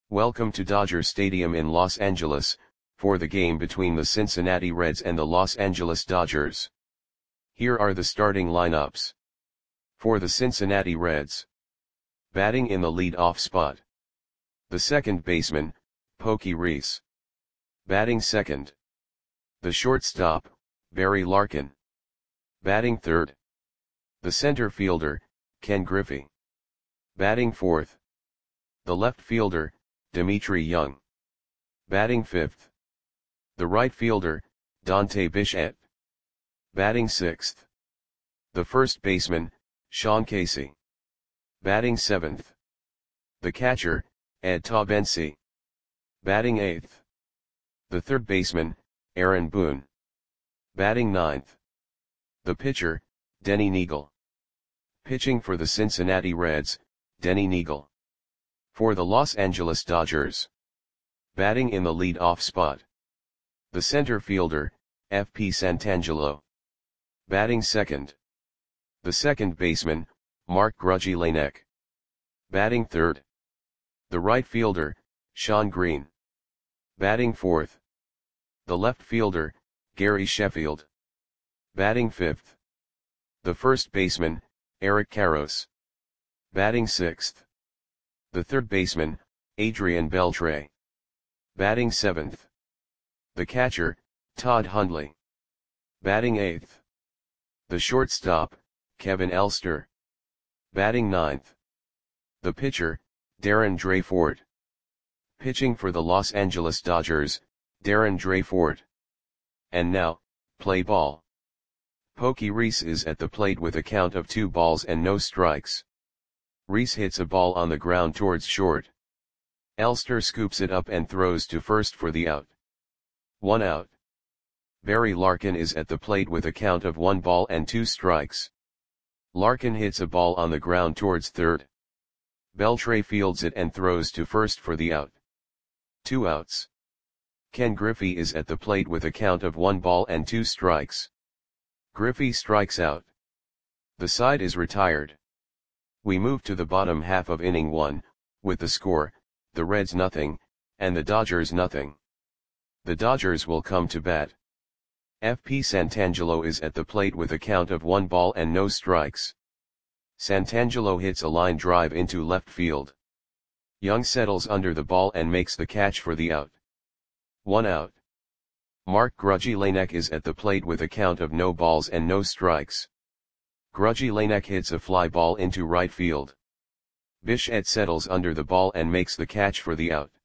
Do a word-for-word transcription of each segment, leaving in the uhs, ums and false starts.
Welcome to Dodger Stadium in Los Angeles, for the game between the Cincinnati Reds and the Los Angeles Dodgers. Here are the starting lineups. For the Cincinnati Reds. Batting in the lead-off spot. The second baseman, Pokey Reese. Batting second. The shortstop, Barry Larkin. Batting third. The center fielder, Ken Griffey. Batting fourth. The left fielder, Dmitry Young. Batting fifth. The right fielder, Dante Bichette. Batting sixth. The first baseman, Sean Casey. Batting seventh. The catcher, Ed Taubensi. Batting eighth. The third baseman, Aaron Boone. Batting ninth. The pitcher, Denny Neagle. Pitching for the Cincinnati Reds, Denny Neagle. For the Los Angeles Dodgers. Batting in the lead-off spot. The center fielder, F P Santangelo. Batting second. The second baseman, Mark Grudzielanek. Batting third. The right fielder, Shawn Green. Batting fourth. The left fielder, Gary Sheffield. Batting fifth. The first baseman, Eric Karros. Batting sixth. The third baseman, Adrian Beltre. Batting seventh. The catcher, Todd Hundley. Batting eighth. The shortstop, Kevin Elster. Batting ninth. The pitcher, Darren Dreyford. Pitching for the Los Angeles Dodgers, Darren Dreyford. And now, play ball. Pokey Reese is at the plate with a count of two balls and no strikes. Reese hits a ball on the ground towards short. Elster scoops it up and throws to first for the out. One out. Barry Larkin is at the plate with a count of one ball and two strikes. Larkin hits a ball on the ground towards third. Beltre fields it and throws to first for the out. Two outs. Ken Griffey is at the plate with a count of one ball and two strikes. Griffey strikes out. The side is retired. We move to the bottom half of inning one, with the score, the Reds nothing, and the Dodgers nothing. The Dodgers will come to bat. F P Santangelo is at the plate with a count of one ball and no strikes. Santangelo hits a line drive into left field. Young settles under the ball and makes the catch for the out. One out. Mark Grudzielanek is at the plate with a count of no balls and no strikes. Grudzielanek hits a fly ball into right field. Bichette settles under the ball and makes the catch for the out.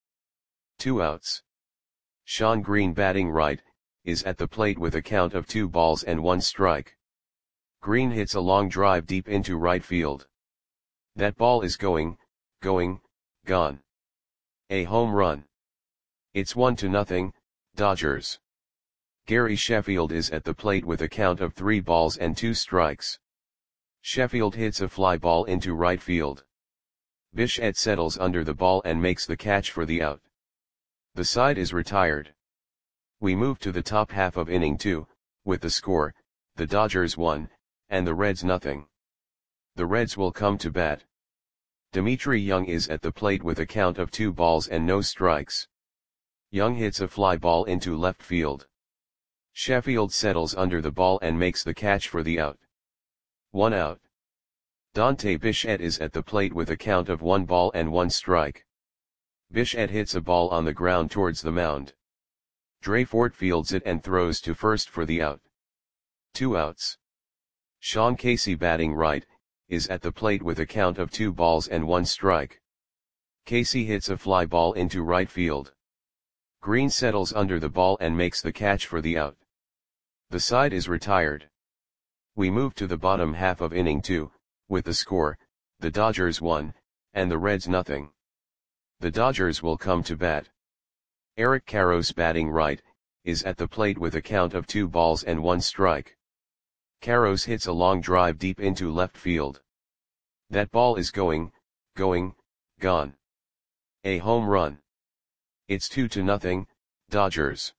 Two outs. Shawn Green batting right, is at the plate with a count of two balls and one strike. Green hits a long drive deep into right field. That ball is going, going, gone. A home run. It's one to nothing, Dodgers. Gary Sheffield is at the plate with a count of three balls and two strikes. Sheffield hits a fly ball into right field. Bichette settles under the ball and makes the catch for the out. The side is retired. We move to the top half of inning two, with the score, the Dodgers one, and the Reds nothing. The Reds will come to bat. Dmitry Young is at the plate with a count of two balls and no strikes. Young hits a fly ball into left field. Sheffield settles under the ball and makes the catch for the out. One out. Dante Bichette is at the plate with a count of one ball and one strike. Bichette hits a ball on the ground towards the mound. Dreyford fields it and throws to first for the out. Two outs. Sean Casey batting right, is at the plate with a count of two balls and one strike. Casey hits a fly ball into right field. Green settles under the ball and makes the catch for the out. The side is retired. We move to the bottom half of inning two, with the score, the Dodgers one, and the Reds nothing. The Dodgers will come to bat. Eric Karros batting right, is at the plate with a count of two balls and one strike. Karros hits a long drive deep into left field. That ball is going, going, gone. A home run. It's two to nothing, Dodgers.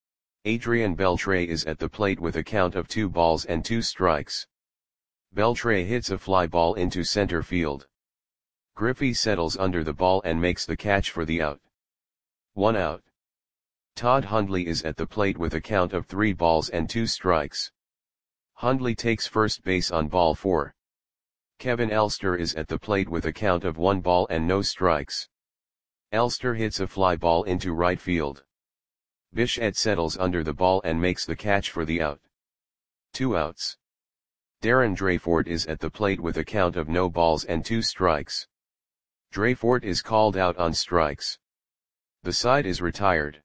Adrian Beltre is at the plate with a count of two balls and two strikes. Beltre hits a fly ball into center field. Griffey settles under the ball and makes the catch for the out. One out. Todd Hundley is at the plate with a count of three balls and two strikes. Hundley takes first base on ball four. Kevin Elster is at the plate with a count of one ball and no strikes. Elster hits a fly ball into right field. Bichette settles under the ball and makes the catch for the out. Two outs. Darren Dreyfort is at the plate with a count of no balls and two strikes. Dreyfort is called out on strikes. The side is retired.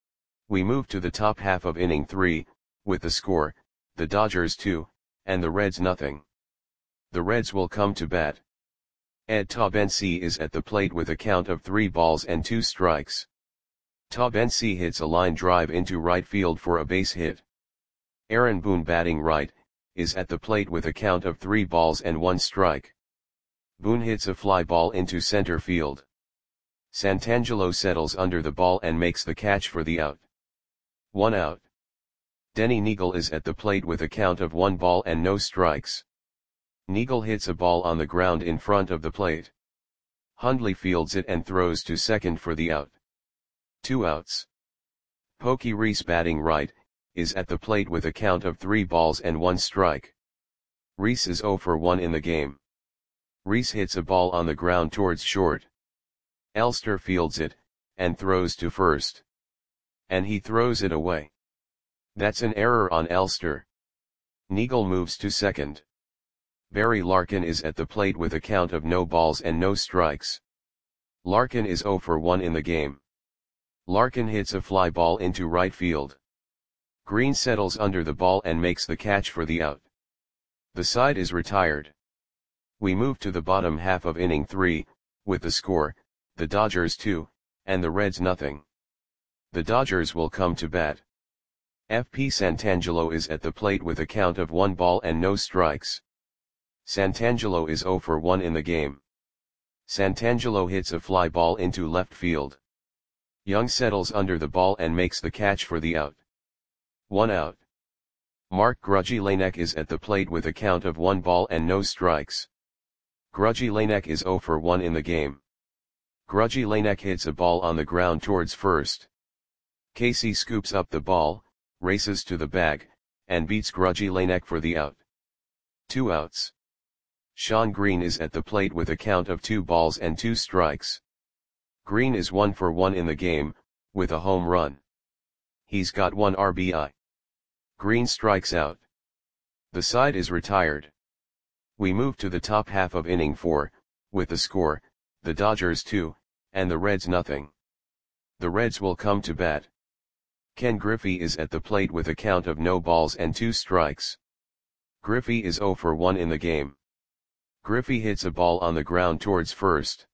We move to the top half of inning three, with the score, the Dodgers two, and the Reds nothing. The Reds will come to bat. Ed Taubensee is at the plate with a count of three balls and two strikes. Taubensee hits a line drive into right field for a base hit. Aaron Boone, batting right, is at the plate with a count of three balls and one strike. Boone hits a fly ball into center field. Santangelo settles under the ball and makes the catch for the out. One out. Denny Neagle is at the plate with a count of one ball and no strikes. Neagle hits a ball on the ground in front of the plate. Hundley fields it and throws to second for the out. Two outs. Pokey Reese, batting right, is at the plate with a count of three balls and one strike. Reese is oh for one in the game. Reese hits a ball on the ground towards short. Elster fields it, and throws to first. And he throws it away. That's an error on Elster. Neagle moves to second. Barry Larkin is at the plate with a count of no balls and no strikes. Larkin is oh for one in the game. Larkin hits a fly ball into right field. Green settles under the ball and makes the catch for the out. The side is retired. We move to the bottom half of inning three, with the score, the Dodgers two, and the Reds nothing. The Dodgers will come to bat. F P Santangelo is at the plate with a count of one ball and no strikes. Santangelo is oh for one in the game. Santangelo hits a fly ball into left field. Young settles under the ball and makes the catch for the out. One out. Mark Grudzielanek is at the plate with a count of one ball and no strikes. Grudzielanek is oh for one in the game. Grudzielanek hits a ball on the ground towards first. Casey scoops up the ball, races to the bag, and beats Grudzielanek for the out. Two outs. Sean Green is at the plate with a count of two balls and two strikes. Green is one for one in the game, with a home run. He's got one R B I. Green strikes out. The side is retired. We move to the top half of inning four, with the score, the Dodgers two, and the Reds nothing. The Reds will come to bat. Ken Griffey is at the plate with a count of no balls and two strikes. Griffey is oh for one in the game. Griffey hits a ball on the ground towards first.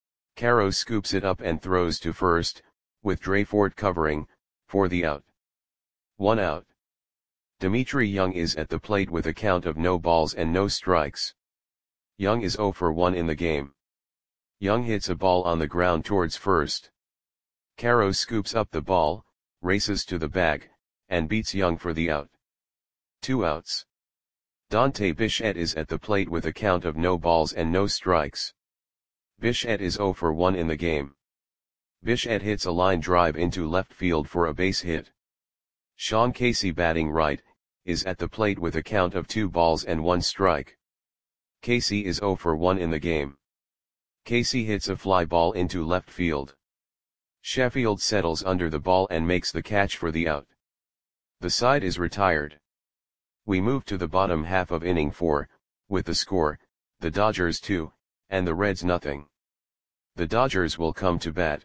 Caro scoops it up and throws to first, with Dreyfort covering, for the out. One out. Dimitri Young is at the plate with a count of no balls and no strikes. Young is oh for one in the game. Young hits a ball on the ground towards first. Caro scoops up the ball, races to the bag, and beats Young for the out. Two outs. Dante Bichette is at the plate with a count of no balls and no strikes. Bichette is oh for one in the game. Bichette hits a line drive into left field for a base hit. Sean Casey, batting right, is at the plate with a count of two balls and one strike. Casey is oh for one in the game. Casey hits a fly ball into left field. Sheffield settles under the ball and makes the catch for the out. The side is retired. We move to the bottom half of inning four, with the score, the Dodgers two, and the Reds nothing. The Dodgers will come to bat.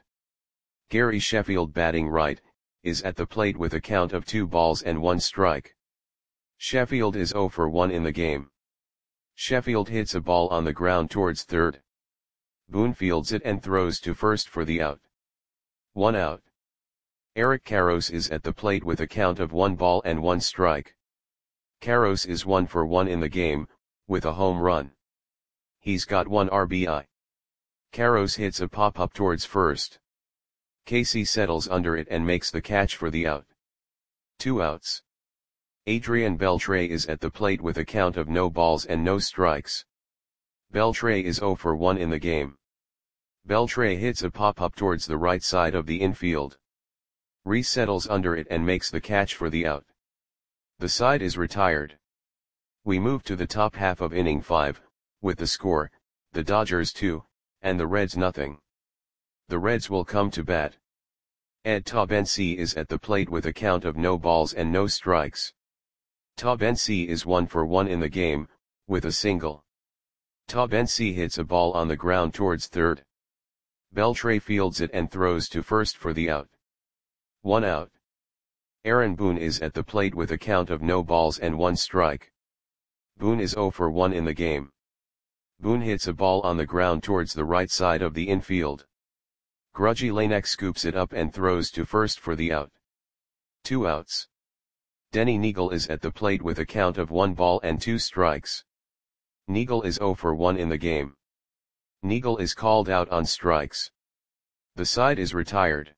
Gary Sheffield, batting right, is at the plate with a count of two balls and one strike. Sheffield is oh for one in the game. Sheffield hits a ball on the ground towards third. Boone fields it and throws to first for the out. One out. Eric Karros is at the plate with a count of one ball and one strike. Karros is one for one in the game, with a home run. He's got one R B I. Karros hits a pop-up towards first. Casey settles under it and makes the catch for the out. Two outs. Adrian Beltre is at the plate with a count of no balls and no strikes. Beltre is oh for one in the game. Beltre hits a pop-up towards the right side of the infield. Rhys settles under it and makes the catch for the out. The side is retired. We move to the top half of inning five, with the score, the Dodgers two, and the Reds nothing. The Reds will come to bat. Ed Taubensee is at the plate with a count of no balls and no strikes. Taubensee is one for one in the game, with a single. Taubensee hits a ball on the ground towards third. Beltre fields it and throws to first for the out. One out. Aaron Boone is at the plate with a count of no balls and one strike. Boone is zero for one in the game. Boone hits a ball on the ground towards the right side of the infield. Grudgy Lanek scoops it up and throws to first for the out. Two outs. Denny Neagle is at the plate with a count of one ball and two strikes. Neagle is zero for one in the game. Neagle is called out on strikes. The side is retired.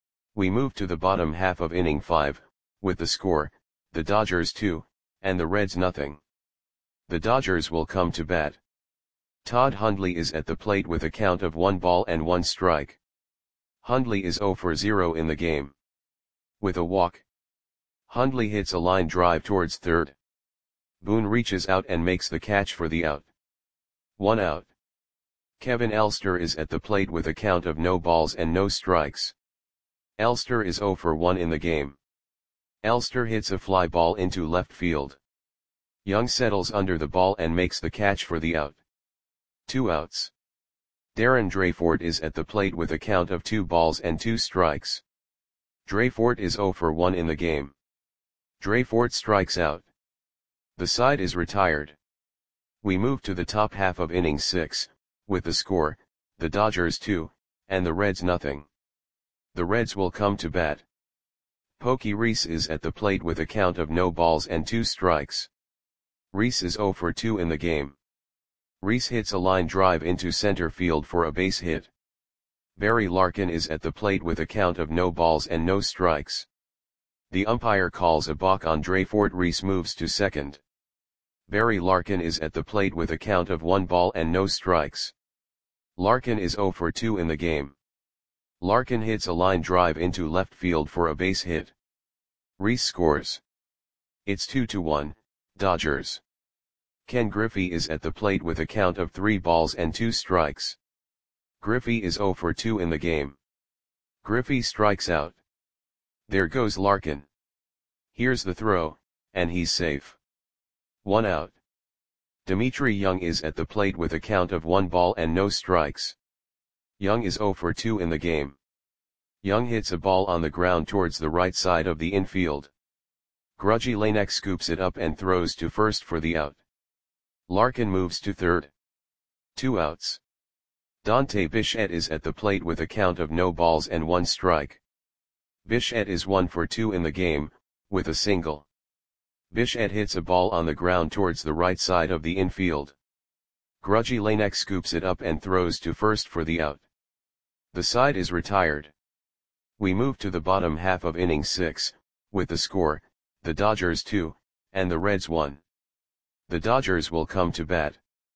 We move to the bottom half of inning five, with the score, the Dodgers two, and the Reds nothing. The Dodgers will come to bat. Todd Hundley is at the plate with a count of one ball and one strike. Hundley is zero for zero in the game. With a walk, Hundley hits a line drive towards third. Boone reaches out and makes the catch for the out. One out. Kevin Elster is at the plate with a count of no balls and no strikes. Elster is zero for one in the game. Elster hits a fly ball into left field. Young settles under the ball and makes the catch for the out. Two outs. Darren Dreyfort is at the plate with a count of two balls and two strikes. Dreyfort is zero for one in the game. Dreyfort strikes out. The side is retired. We move to the top half of inning six, with the score, the Dodgers two, and the Reds nothing. The Reds will come to bat. Pokey Rhys is at the plate with a count of no balls and two strikes. Rhys is zero for two in the game. Rhys hits a line drive into center field for a base hit. Barry Larkin is at the plate with a count of no balls and no strikes. The umpire calls a balk on Dreyfort. Rhys moves to second. Barry Larkin is at the plate with a count of one ball and no strikes. Larkin is zero for two in the game. Larkin hits a line drive into left field for a base hit. Rhys scores. It's two to one, Dodgers. Ken Griffey is at the plate with a count of three balls and two strikes. Griffey is zero for two in the game. Griffey strikes out. There goes Larkin. Here's the throw, and he's safe. One out. Dimitri Young is at the plate with a count of one ball and no strikes. Young is zero for two in the game. Young hits a ball on the ground towards the right side of the infield. Grudgy Lanek scoops it up and throws to first for the out. Larkin moves to third. Two outs. Dante Bichette is at the plate with a count of no balls and one strike. Bichette is one for two in the game, with a single. Bichette hits a ball on the ground towards the right side of the infield. Grudgy Lanek scoops it up and throws to first for the out. The side is retired. We move to the bottom half of inning six, with the score, the Dodgers two, and the Reds one. The Dodgers will come to bat.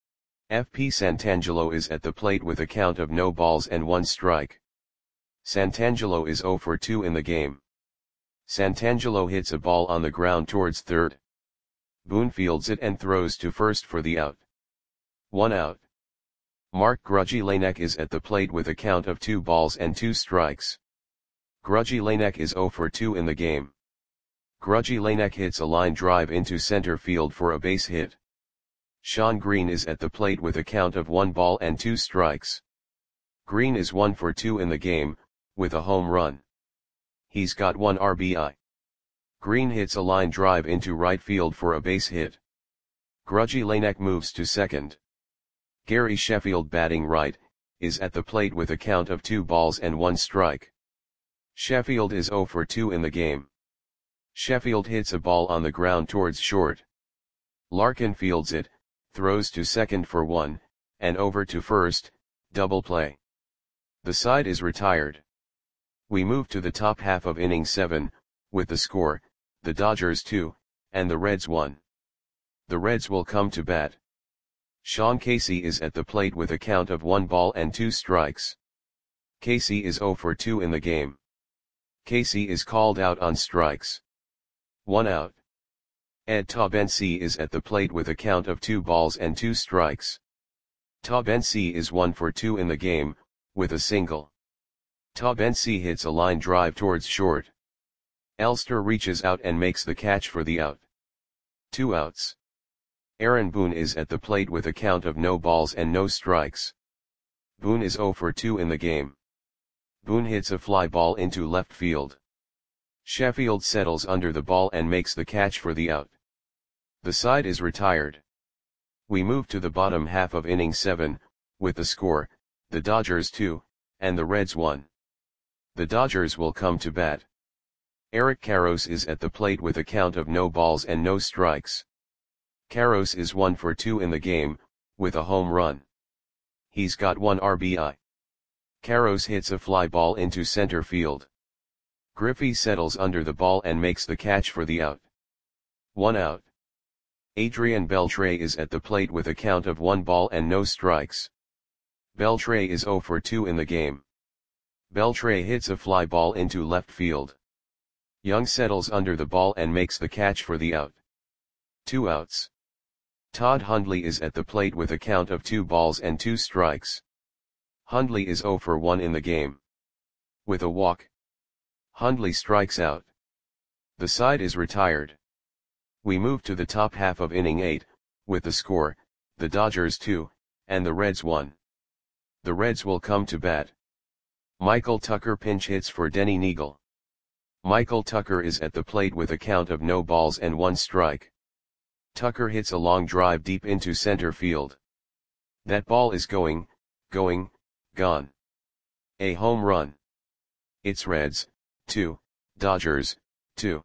F P Santangelo is at the plate with a count of no balls and one strike. Santangelo is zero for two in the game. Santangelo hits a ball on the ground towards third. Boone fields it and throws to first for the out. One out. Mark Grudgy Lanek is at the plate with a count of two balls and two strikes. Grudgy Lanek is zero for two in the game. Grudgy Lanek hits a line drive into center field for a base hit. Sean Green is at the plate with a count of one ball and two strikes. Green is one for two in the game, with a home run. He's got one R B I. Green hits a line drive into right field for a base hit. Grudgy Lanek moves to second. Gary Sheffield, batting right, is at the plate with a count of two balls and one strike. Sheffield is zero for two in the game. Sheffield hits a ball on the ground towards short. Larkin fields it, throws to second for one, and over to first, double play. The side is retired. We move to the top half of inning seven, with the score, the Dodgers two, and the Reds one. The Reds will come to bat. Sean Casey is at the plate with a count of one ball and two strikes. Casey is zero for two in the game. Casey is called out on strikes. One out. Ed Taubensee is at the plate with a count of two balls and two strikes. Taubensee is one for two in the game, with a single. Taubensee hits a line drive towards short. Elster reaches out and makes the catch for the out. Two outs. Aaron Boone is at the plate with a count of no balls and no strikes. Boone is zero for two in the game. Boone hits a fly ball into left field. Sheffield settles under the ball and makes the catch for the out. The side is retired. We move to the bottom half of inning seven, with the score, the Dodgers two, and the Reds one. The Dodgers will come to bat. Eric Karros is at the plate with a count of no balls and no strikes. Karros is one for two in the game, with a home run. He's got one R B I. Karros hits a fly ball into center field. Griffey settles under the ball and makes the catch for the out. One out. Adrian Beltre is at the plate with a count of one ball and no strikes. Beltre is zero for two in the game. Beltre hits a fly ball into left field. Young settles under the ball and makes the catch for the out. Two outs. Todd Hundley is at the plate with a count of two balls and two strikes. Hundley is zero for one in the game. With a walk, Hundley strikes out. The side is retired. We move to the top half of inning eight, with the score, the Dodgers two, and the Reds one. The Reds will come to bat. Michael Tucker pinch hits for Denny Neagle. Michael Tucker is at the plate with a count of no balls and one strike. Tucker hits a long drive deep into center field. That ball is going, going, gone. A home run. It's Reds, two, Dodgers, two.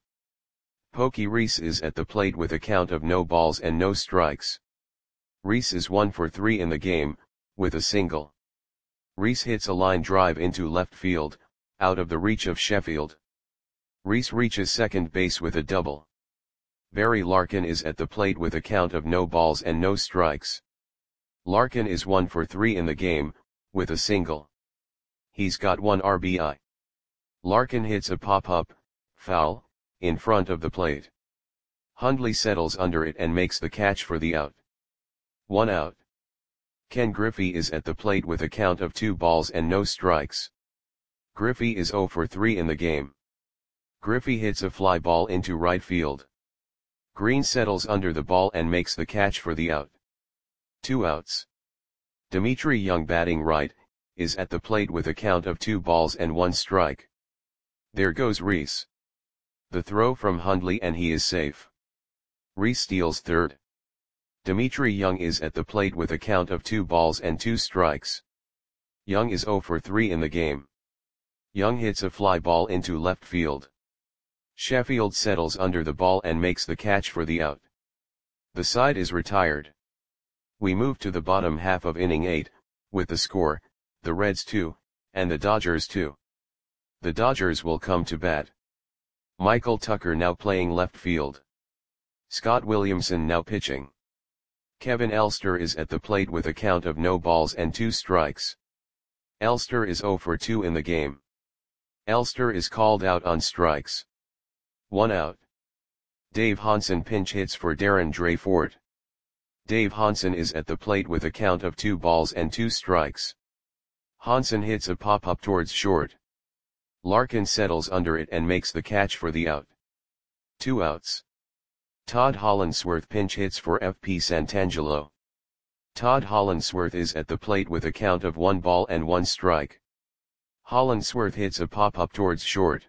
Pokey Reese is at the plate with a count of no balls and no strikes. Reese is one for three in the game, with a single. Reese hits a line drive into left field, out of the reach of Sheffield. Reese reaches second base with a double. Barry Larkin is at the plate with a count of no balls and no strikes. Larkin is one for three in the game, with a single. He's got one R B I. Larkin hits a pop-up, foul, in front of the plate. Hundley settles under it and makes the catch for the out. One out. Ken Griffey is at the plate with a count of two balls and no strikes. Griffey is zero for three in the game. Griffey hits a fly ball into right field. Green settles under the ball and makes the catch for the out. Two outs. Dimitri Young, batting right, is at the plate with a count of two balls and one strike. There goes Reese. The throw from Hundley and he is safe. Reese steals third. Dimitri Young is at the plate with a count of two balls and two strikes. Young is zero for three in the game. Young hits a fly ball into left field. Sheffield settles under the ball and makes the catch for the out. The side is retired. We move to the bottom half of inning eight, with the score, the Reds two, and the Dodgers two. The Dodgers will come to bat. Michael Tucker now playing left field. Scott Williamson now pitching. Kevin Elster is at the plate with a count of no balls and two strikes. Elster is zero for two in the game. Elster is called out on strikes. One out. Dave Hansen pinch hits for Darren Dreyfort. Dave Hansen is at the plate with a count of two balls and two strikes. Hansen hits a pop-up towards short. Larkin settles under it and makes the catch for the out. Two outs. Todd Hollandsworth pinch hits for F P Santangelo. Todd Hollandsworth is at the plate with a count of one ball and one strike. Hollandsworth hits a pop-up towards short.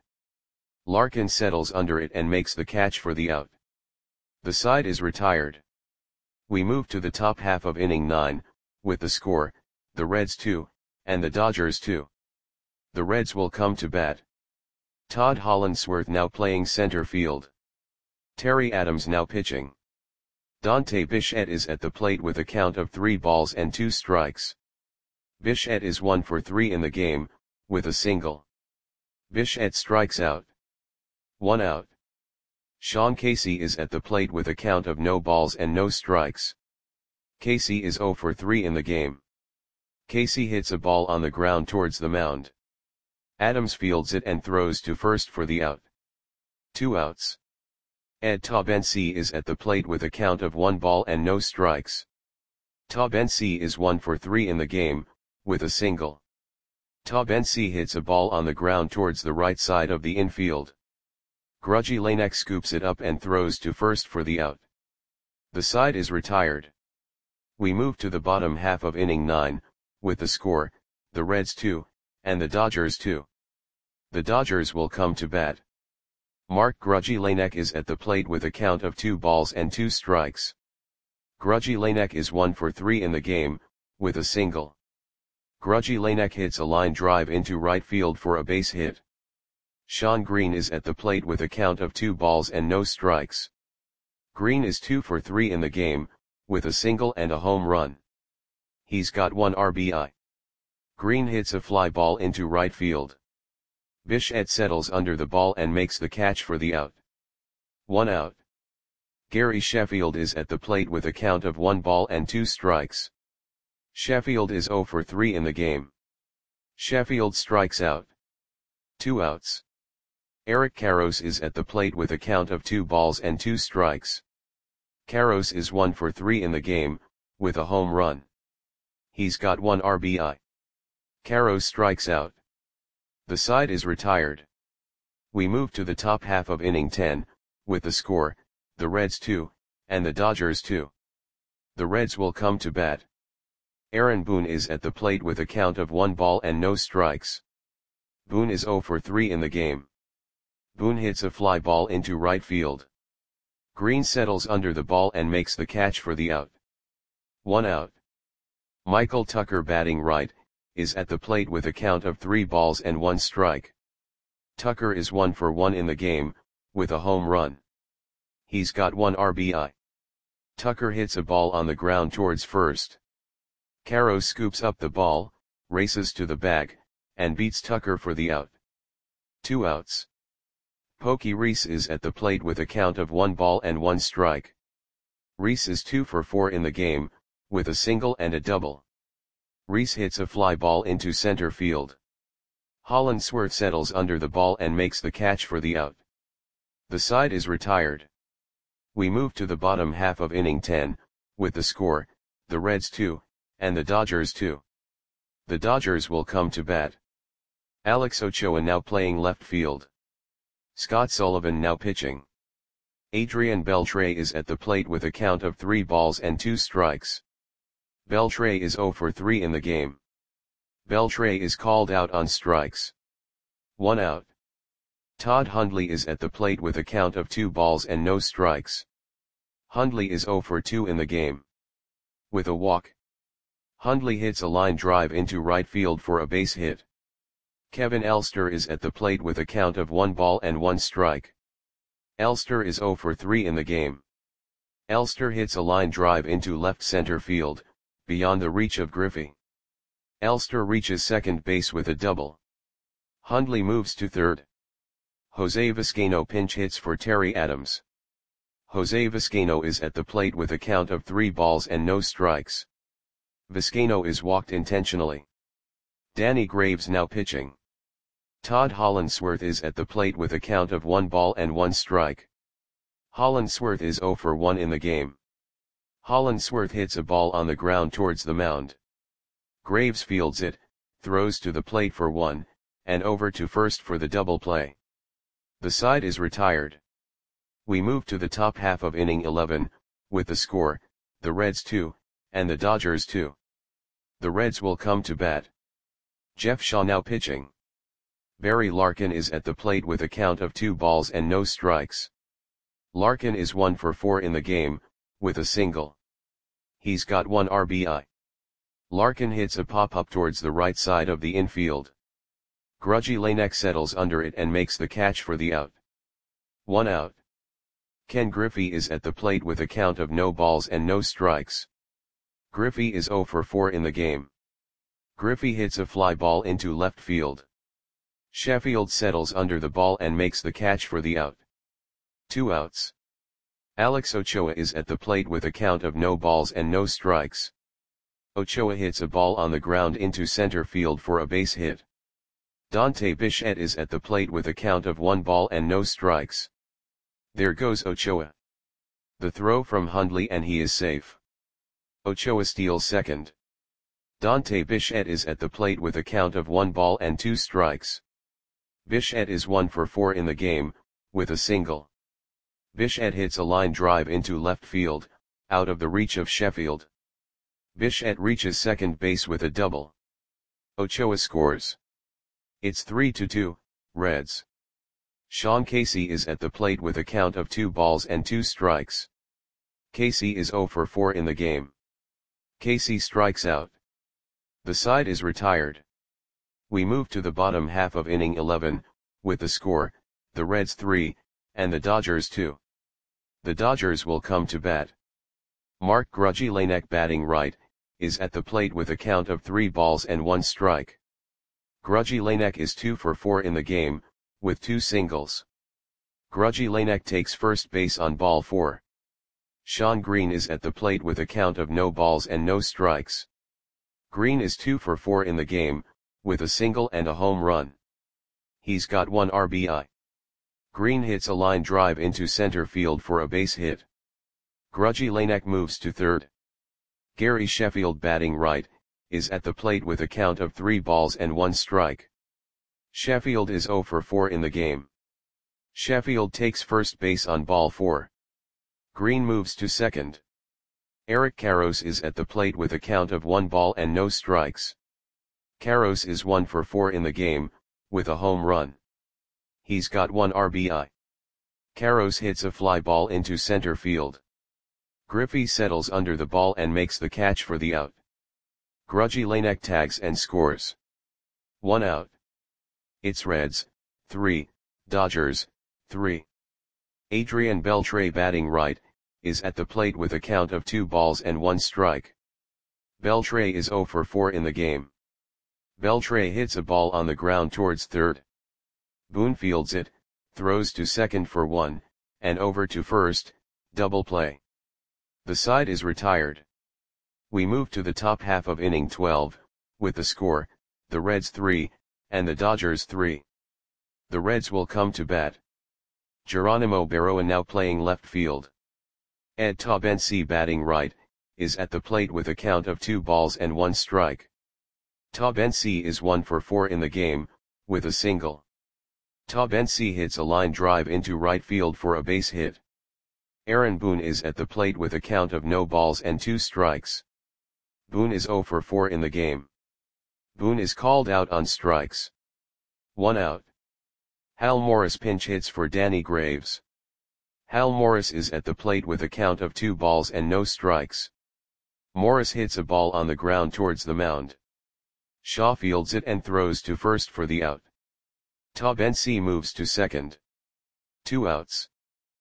Larkin settles under it and makes the catch for the out. The side is retired. We move to the top half of inning nine, with the score, the Reds two, and the Dodgers two. The Reds will come to bat. Todd Hollandsworth now playing center field. Terry Adams now pitching. Dante Bichette is at the plate with a count of three balls and two strikes. Bichette is one for three in the game, with a single. Bichette strikes out. One out. Sean Casey is at the plate with a count of no balls and no strikes. Casey is zero for three in the game. Casey hits a ball on the ground towards the mound. Adams fields it and throws to first for the out. Two outs. Ed Taubensee is at the plate with a count of one ball and no strikes. Taubensee is one for three in the game, with a single. Taubensee hits a ball on the ground towards the right side of the infield. Grudgy Lanek scoops it up and throws to first for the out. The side is retired. We move to the bottom half of inning nine, with the score, the Reds two, and the Dodgers two. The Dodgers will come to bat. Mark Grudgy Lanek is at the plate with a count of two balls and two strikes. Grudgy Lanek is one for three in the game, with a single. Grudgy Lanek hits a line drive into right field for a base hit. Sean Green is at the plate with a count of two balls and no strikes. Green is two for three in the game, with a single and a home run. He's got one R B I. Green hits a fly ball into right field. Bichette settles under the ball and makes the catch for the out. One out. Gary Sheffield is at the plate with a count of one ball and two strikes. Sheffield is zero for three in the game. Sheffield strikes out. Two outs. Eric Karros is at the plate with a count of two balls and two strikes. Karros is one for three in the game, with a home run. He's got one R B I. Karros strikes out. The side is retired. We move to the top half of inning ten, with the score, the Reds two, and the Dodgers two. The Reds will come to bat. Aaron Boone is at the plate with a count of one ball and no strikes. Boone is zero for three in the game. Boone hits a fly ball into right field. Green settles under the ball and makes the catch for the out. One out. Michael Tucker, batting right, is at the plate with a count of three balls and one strike. Tucker is one for one in the game, with a home run. He's got one R B I. Tucker hits a ball on the ground towards first. Karros scoops up the ball, races to the bag, and beats Tucker for the out. Two outs. Pokey Reese is at the plate with a count of one ball and one strike. Reese is two for four in the game, with a single and a double. Reese hits a fly ball into center field. Hollandsworth settles under the ball and makes the catch for the out. The side is retired. We move to the bottom half of inning ten, with the score, the Reds two, and the Dodgers two. The Dodgers will come to bat. Alex Ochoa now playing left field. Scott Sullivan now pitching. Adrian Beltre is at the plate with a count of three balls and two strikes. Beltre is zero for three in the game. Beltre is called out on strikes. One out. Todd Hundley is at the plate with a count of two balls and no strikes. Hundley is zero for two in the game. With a walk. Hundley hits a line drive into right field for a base hit. Kevin Elster is at the plate with a count of one ball and one strike. Elster is zero for three in the game. Elster hits a line drive into left center field, beyond the reach of Griffey. Elster reaches second base with a double. Hundley moves to third. Jose Vizcaino pinch hits for Terry Adams. Jose Vizcaino is at the plate with a count of three balls and no strikes. Vizcaino is walked intentionally. Danny Graves now pitching. Todd Hollandsworth is at the plate with a count of one ball and one strike. Hollandsworth is zero for one in the game. Hollandsworth hits a ball on the ground towards the mound. Graves fields it, throws to the plate for one, and over to first for the double play. The side is retired. We move to the top half of inning eleven, with the score, the Reds two, and the Dodgers two. The Reds will come to bat. Jeff Shaw now pitching. Barry Larkin is at the plate with a count of two balls and no strikes. Larkin is one for four in the game, with a single. He's got one R B I. Larkin hits a pop-up towards the right side of the infield. Grudgy Lanek settles under it and makes the catch for the out. One out. Ken Griffey is at the plate with a count of no balls and no strikes. Griffey is zero for four in the game. Griffey hits a fly ball into left field. Sheffield settles under the ball and makes the catch for the out. Two outs. Alex Ochoa is at the plate with a count of no balls and no strikes. Ochoa hits a ball on the ground into center field for a base hit. Dante Bichette is at the plate with a count of one ball and no strikes. There goes Ochoa. The throw from Hundley and he is safe. Ochoa steals second. Dante Bichette is at the plate with a count of one ball and two strikes. Bichette is one for four in the game, with a single. Bichette hits a line drive into left field, out of the reach of Sheffield. Bichette reaches second base with a double. Ochoa scores. It's three to two, Reds. Sean Casey is at the plate with a count of two balls and two strikes. Casey is zero for four in the game. Casey strikes out. The side is retired. We move to the bottom half of inning eleven, with the score, the Reds three, and the Dodgers two. The Dodgers will come to bat. Mark Grudzielanek, batting right, is at the plate with a count of three balls and one strike. Grudzielanek is two for four in the game, with two singles. Grudzielanek takes first base on ball four. Sean Green is at the plate with a count of no balls and no strikes. Green is two for four in the game, with a single and a home run. He's got one R B I. Green hits a line drive into center field for a base hit. Grudzielanek moves to third. Gary Sheffield, batting right, is at the plate with a count of three balls and one strike. Sheffield is zero for four in the game. Sheffield takes first base on ball four. Green moves to second. Eric Karros is at the plate with a count of one ball and no strikes. Karros is one for four in the game, with a home run. He's got one R B I. Karros hits a fly ball into center field. Griffey settles under the ball and makes the catch for the out. Grudzielanek tags and scores. One out. It's Reds, three, Dodgers, three. Adrian Beltre, batting right, is at the plate with a count of two balls and one strike. Beltre is zero for four in the game. Beltre hits a ball on the ground towards third. Boone fields it, throws to second for one, and over to first, double play. The side is retired. We move to the top half of inning twelve, with the score, the Reds three, and the Dodgers three. The Reds will come to bat. Geronimo Barroa, now playing left field. Ed Taubensee, batting right, is at the plate with a count of two balls and one strike. Taubensee is one for four in the game, with a single. Taubensee hits a line drive into right field for a base hit. Aaron Boone is at the plate with a count of no balls and two strikes. Boone is zero for four in the game. Boone is called out on strikes. One out. Hal Morris pinch hits for Danny Graves. Hal Morris is at the plate with a count of two balls and no strikes. Morris hits a ball on the ground towards the mound. Shaw fields it and throws to first for the out. Taubensee moves to second. Two outs.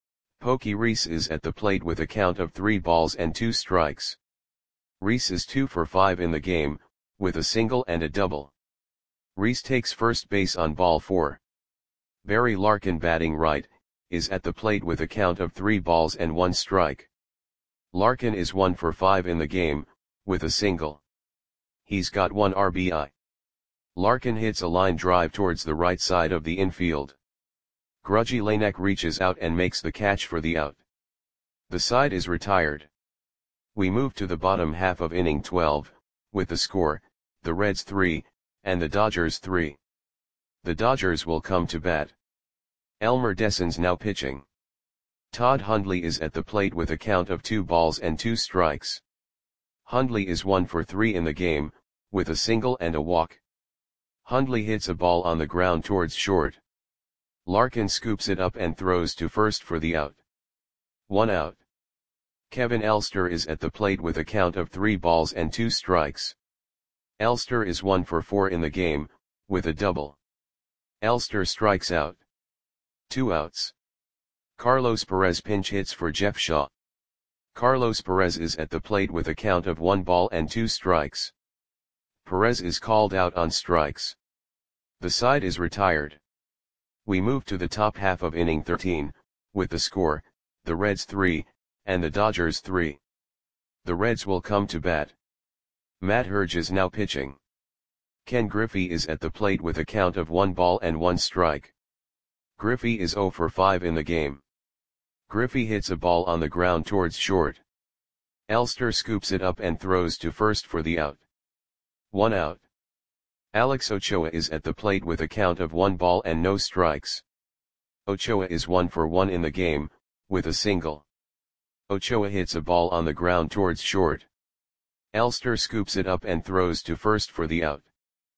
Pokey Reese is at the plate with a count of three balls and two strikes. Reese is two for five in the game, with a single and a double. Reese takes first base on ball four. Barry Larkin, batting right, is at the plate with a count of three balls and one strike. Larkin is one for five in the game, with a single. He's got one R B I. Larkin hits a line drive towards the right side of the infield. Grudzielanek reaches out and makes the catch for the out. The side is retired. We move to the bottom half of inning twelve, with the score, the Reds three, and the Dodgers three. The Dodgers will come to bat. Elmer Desson's now pitching. Todd Hundley is at the plate with a count of two balls and two strikes. Hundley is one for three in the game, with a single and a walk. Hundley hits a ball on the ground towards short. Larkin scoops it up and throws to first for the out. One out. Kevin Elster is at the plate with a count of three balls and two strikes. Elster is one for four in the game, with a double. Elster strikes out. Two outs. Carlos Perez pinch hits for Jeff Shaw. Carlos Perez is at the plate with a count of one ball and two strikes. Perez is called out on strikes. The side is retired. We move to the top half of inning thirteen, with the score, the Reds three, and the Dodgers three. The Reds will come to bat. Matt Herge is now pitching. Ken Griffey is at the plate with a count of one ball and one strike. Griffey is zero for five in the game. Griffey hits a ball on the ground towards short. Elster scoops it up and throws to first for the out. One out. Alex Ochoa is at the plate with a count of one ball and no strikes. Ochoa is one for one in the game, with a single. Ochoa hits a ball on the ground towards short. Elster scoops it up and throws to first for the out.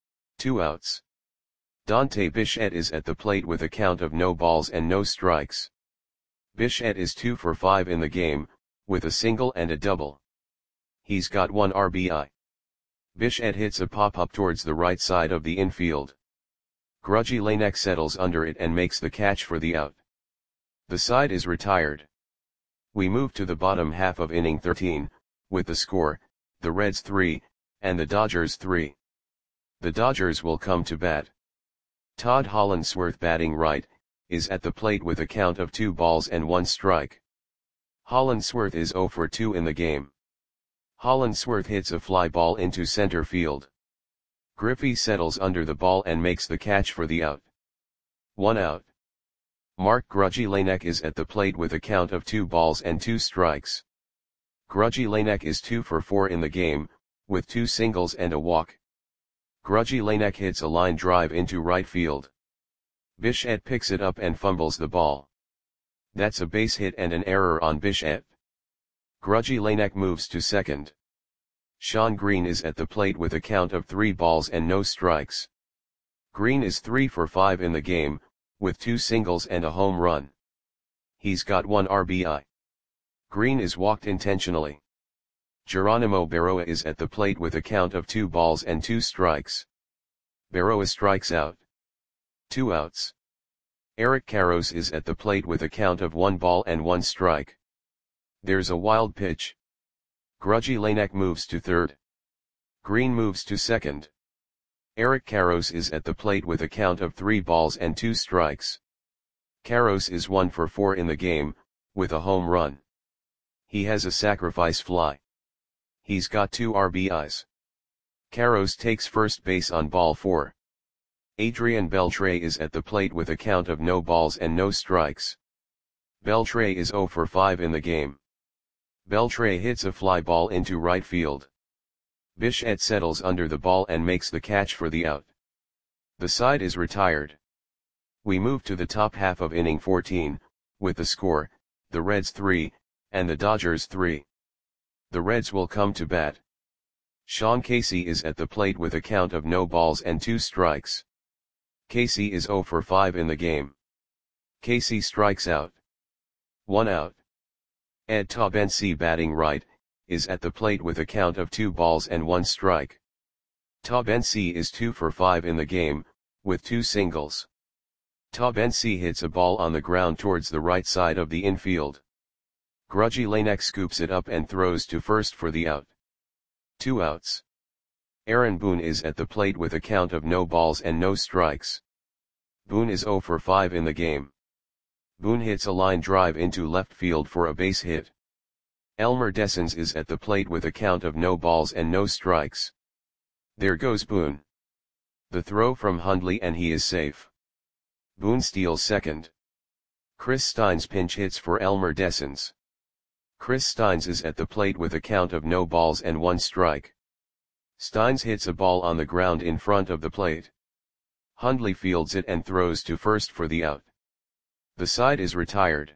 Two outs. Dante Bichette is at the plate with a count of no balls and no strikes. Bichette is two for five in the game, with a single and a double. He's got one R B I. Bichette hits a pop-up towards the right side of the infield. Grudgy Lanek settles under it and makes the catch for the out. The side is retired. We move to the bottom half of inning thirteen, with the score, the Reds three, and the Dodgers three. The Dodgers will come to bat. Todd Hollandsworth, batting right, is at the plate with a count of two balls and one strike. Hollandsworth is zero for two in the game. Hollandsworth hits a fly ball into center field. Griffey settles under the ball and makes the catch for the out. One out. Mark Grudgy Lanek is at the plate with a count of two balls and two strikes. Grudgy Lanek is two for four in the game, with two singles and a walk. Grudgy Lanek hits a line drive into right field. Bichette picks it up and fumbles the ball. That's a base hit and an error on Bichette. Grudgy Lanek moves to second. Sean Green is at the plate with a count of three balls and no strikes. Green is three for five in the game, with two singles and a home run. He's got one R B I. Green is walked intentionally. Geronimo Berroa is at the plate with a count of two balls and two strikes. Berroa strikes out. Two outs. Eric Karros is at the plate with a count of one ball and one strike. There's a wild pitch. Grudgy Lanek moves to third. Green moves to second. Eric Karros is at the plate with a count of three balls and two strikes. Karros is one for four in the game, with a home run. He has a sacrifice fly. He's got two R B Is. Karros takes first base on ball four. Adrian Beltre is at the plate with a count of no balls and no strikes. Beltre is zero for five in the game. Beltre hits a fly ball into right field. Bichette settles under the ball and makes the catch for the out. The side is retired. We move to the top half of inning fourteen, with the score, the Reds three, and the Dodgers three. The Reds will come to bat. Sean Casey is at the plate with a count of no balls and two strikes. Casey is zero for five in the game. Casey strikes out. One out. Ed Taubensee, batting right, is at the plate with a count of two balls and one strike. Taubensee is two for five in the game, with two singles. Taubensee hits a ball on the ground towards the right side of the infield. Grudgy Lanek scoops it up and throws to first for the out. Two outs. Aaron Boone is at the plate with a count of no balls and no strikes. Boone is zero for five in the game. Boone hits a line drive into left field for a base hit. Elmer Dessens is at the plate with a count of no balls and no strikes. There goes Boone. The throw from Hundley and he is safe. Boone steals second. Chris Steins pinch hits for Elmer Dessens. Chris Steins is at the plate with a count of no balls and one strike. Steins hits a ball on the ground in front of the plate. Hundley fields it and throws to first for the out. The side is retired.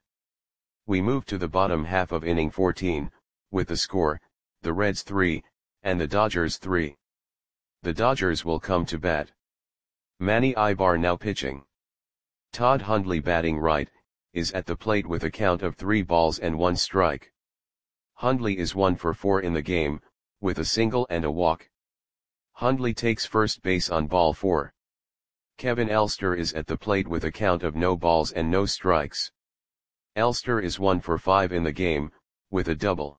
We move to the bottom half of inning fourteen, with the score, the Reds three, and the Dodgers three. The Dodgers will come to bat. Manny Ibar now pitching. Todd Hundley, batting right, is at the plate with a count of three balls and one strike. Hundley is one for four in the game, with a single and a walk. Hundley takes first base on ball four. Kevin Elster is at the plate with a count of no balls and no strikes. Elster is one for five in the game, with a double.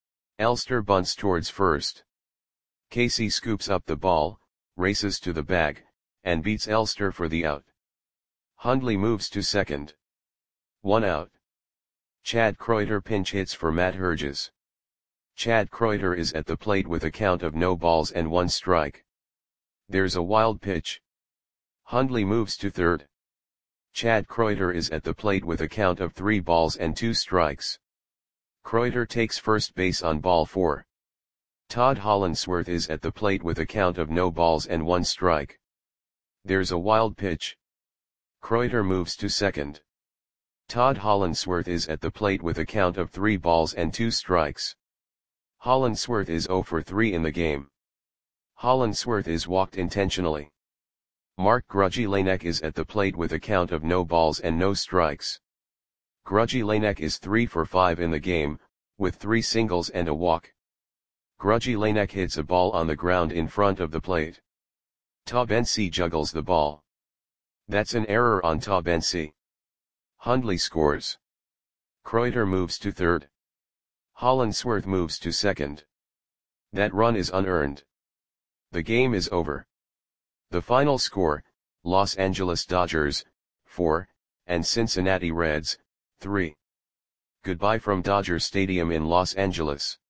Elster bunts towards first. Casey scoops up the ball, races to the bag, and beats Elster for the out. Hundley moves to second. One out. Chad Kreuter pinch hits for Matt Herges. Chad Kreuter is at the plate with a count of no balls and one strike. There's a wild pitch. Hundley moves to third. Chad Kreuter is at the plate with a count of three balls and two strikes. Kreuter takes first base on ball four. Todd Hollandsworth is at the plate with a count of no balls and one strike. There's a wild pitch. Kreuter moves to second. Todd Hollandsworth is at the plate with a count of three balls and two strikes. Hollandsworth is zero for three in the game. Hollandsworth is walked intentionally. Mark Grudzielanek is at the plate with a count of no balls and no strikes. Grudzielanek is three for five in the game, with three singles and a walk. Grudzielanek hits a ball on the ground in front of the plate. Taubensee juggles the ball. That's an error on Taubensee. Hundley scores. Kreuter moves to third. Hollandsworth moves to second. That run is unearned. The game is over. The final score, Los Angeles Dodgers, four, and Cincinnati Reds, three. Goodbye from Dodger Stadium in Los Angeles.